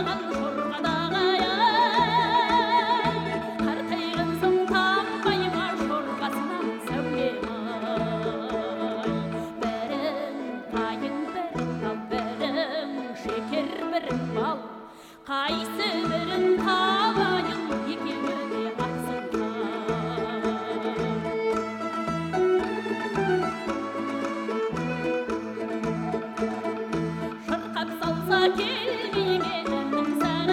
Қайсы бірін табайын екеуі де атсынға. Шырқап салса келмегенім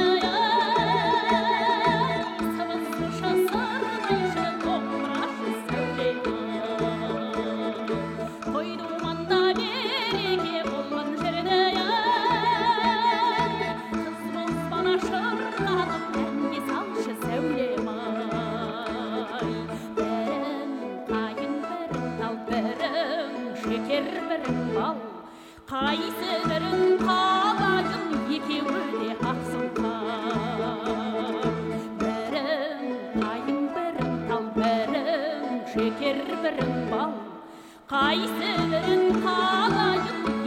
сарайай, сыбызғышы сырнайшы домбырашы сәулем-ай. Той думанда береке болған жерде-ай, шырқалып әнге салшы сәулем-ай. Бірің қайын, бірің тал, бірің шекер, бірің бал. Қайсы бірін табайын, екеуі де ақсыңға. Бірің қайын, бірің тал, бірің шекер, бірің бал. Қайсы бірін табайын,